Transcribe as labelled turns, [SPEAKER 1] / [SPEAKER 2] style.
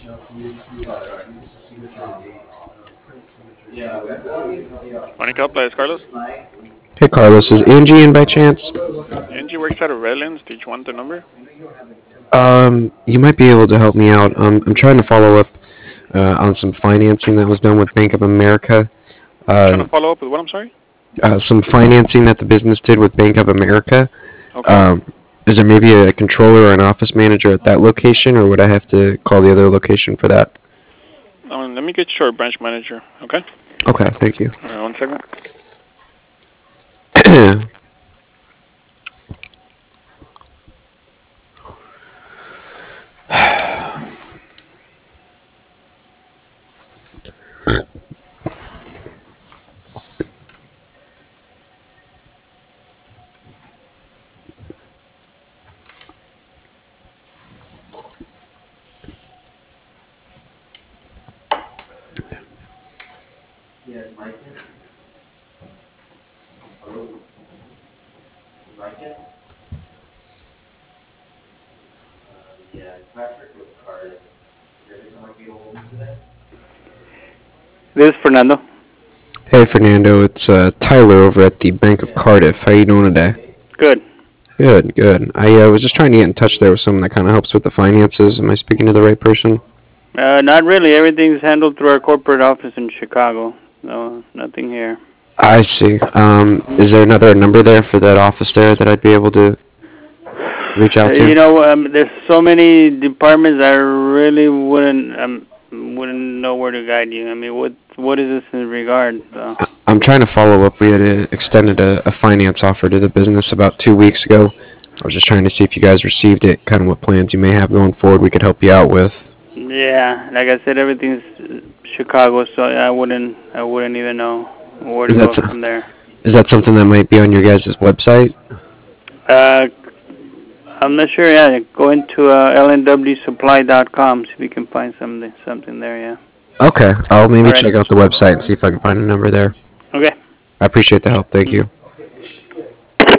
[SPEAKER 1] Morning, Copla. It's Carlos.
[SPEAKER 2] Hey Carlos, is Angie in by chance?
[SPEAKER 1] Angie works out of Redlands. Did you want the number?
[SPEAKER 2] You might be able to help me out. I'm trying to follow up on some financing that was done with Bank of America.
[SPEAKER 1] Trying
[SPEAKER 2] Uh,
[SPEAKER 1] to follow up with what? I'm sorry.
[SPEAKER 2] some financing that the business did with Bank of America.
[SPEAKER 1] Okay.
[SPEAKER 2] Um, is there maybe a controller or an office manager at that location, or would I have to call the other location for that?
[SPEAKER 1] Let me get your branch manager. Okay.
[SPEAKER 2] Okay, thank you.
[SPEAKER 1] One second.
[SPEAKER 3] This is Fernando.
[SPEAKER 2] Hey Fernando, it's Tyler over at the Bank of Cardiff. How you doing today?
[SPEAKER 3] Good.
[SPEAKER 2] Good, good. I was just trying to get in touch there with someone that kind of helps with the finances. Am I speaking to the right person?
[SPEAKER 3] Not really. Everything's handled through our corporate office in Chicago. No, nothing here.
[SPEAKER 2] I see. Is there another number there for that office there that I'd be able to reach out to?
[SPEAKER 3] There's so many departments. I really wouldn't know where to guide you. I mean, what is this in regard?
[SPEAKER 2] I'm trying to follow up. We had extended a finance offer to the business about 2 weeks ago. I was just trying to see if you guys received it, kind of what plans you may have going forward we could help you out with.
[SPEAKER 3] Yeah, like I said, everything's Chicago, so I wouldn't even know where to
[SPEAKER 2] Is that
[SPEAKER 3] go
[SPEAKER 2] so-
[SPEAKER 3] from there.
[SPEAKER 2] is that something that might be on your guys' website?
[SPEAKER 3] Uh, I'm not sure. Yeah, go into lnwsupply.com, see if you can find something there. Yeah.
[SPEAKER 2] Okay, I'll
[SPEAKER 3] All
[SPEAKER 2] maybe
[SPEAKER 3] right.
[SPEAKER 2] check out the website and see if I can find a number there.
[SPEAKER 3] Okay.
[SPEAKER 2] I appreciate the help. Thank
[SPEAKER 3] Mm.
[SPEAKER 2] you.